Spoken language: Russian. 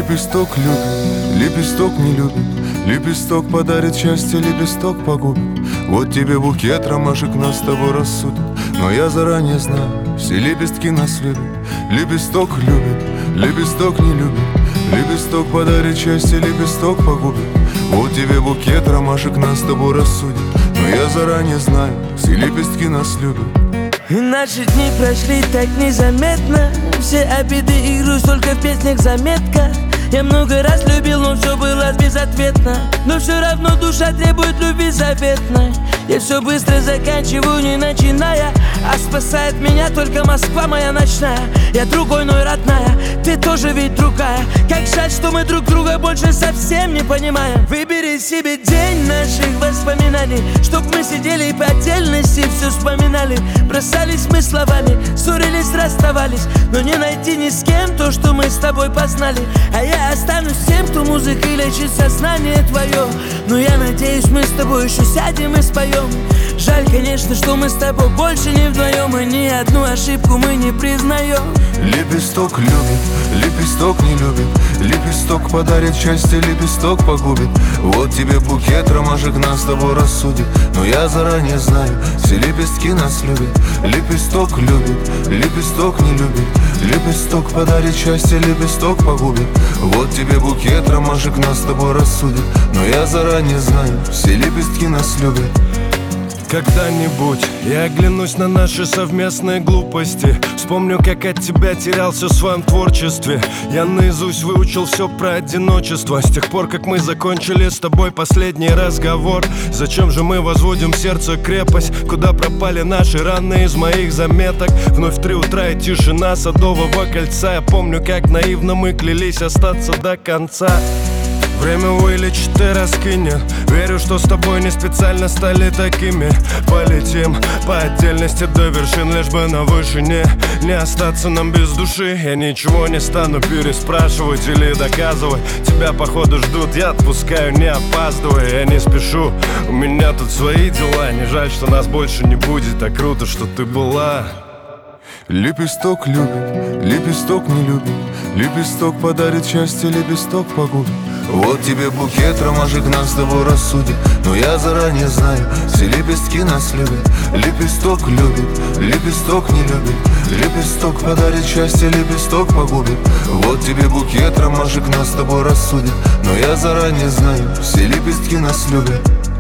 Лепесток любит, лепесток не любит. Лепесток подарит счастье, лепесток погубит. Вот тебе букет ромашек нас с тобой рассудит. Но я заранее знаю, все лепестки нас любят. Лепесток любит, лепесток не любит. Лепесток подарит счастье, лепесток погубит. Вот тебе букет ромашек нас с тобой рассудит. Но я заранее знаю, все лепестки нас любят. И наши дни прошли так незаметно. Все обиды и грусть только в песнях заметка. Я много раз любил, но все было безответно. Но все равно душа требует любви заветной. Я все быстро заканчиваю, не начиная. А спасает меня только Москва моя ночная. Я другой, но и родная, ты тоже ведь другая. Как жаль, что мы друг друга больше совсем не понимаем. Выбери себе день наших воспоминаний, чтоб мы сидели и по отдельности все вспоминали. Бросались мы словами, ссорились, расставались. Но не найти ни с кем то, что мы с тобой познали. А я останусь тем, кто музыкой лечит сознание твое. Но я надеюсь, мы с тобой еще сядем и споем. Жаль, конечно, что мы с тобой больше не вдвоем. И ни одну ошибку мы не признаем. Лепесток любит, лепесток не любит. Лепесток подарит счастье, лепесток погубит. Вот тебе букет ромашек нас с тобой рассудит. Но я заранее знаю, все лепестки нас любят. Лепесток любит, лепесток не любит. Лепесток подарит счастье, лепесток погубит. Вот тебе букет ромашек нас с тобой рассудит. Но я заранее знаю, все лепестки нас любят. Когда-нибудь я оглянусь на наши совместные глупости. Вспомню, как от тебя терялся в своем творчестве. Я наизусть выучил все про одиночество. С тех пор, как мы закончили с тобой последний разговор. Зачем же мы возводим в сердце крепость? Куда пропали наши раны из моих заметок? Вновь 3 утра и тишина Садового кольца. Я помню, как наивно мы клялись остаться до конца. Время вылечит и раскинет. Верю, что с тобой не специально стали такими. Полетим по отдельности до вершин, лишь бы на вышине не остаться нам без души. Я ничего не стану переспрашивать или доказывать. Тебя походу ждут, я отпускаю, не опаздывая. Я не спешу, у меня тут свои дела. Не жаль, что нас больше не будет, а круто, что ты была. Лепесток любит, лепесток не любит. Лепесток подарит счастье, лепесток погубит. Вот тебе букет ромашек нас с тобой рассудит. Но я заранее знаю, все лепестки нас любят. Лепесток любит, лепесток не любит. Лепесток подарит счастье, лепесток погубит. Вот тебе букет ромашек нас с тобой рассудит. Но я заранее знаю, все лепестки нас любят.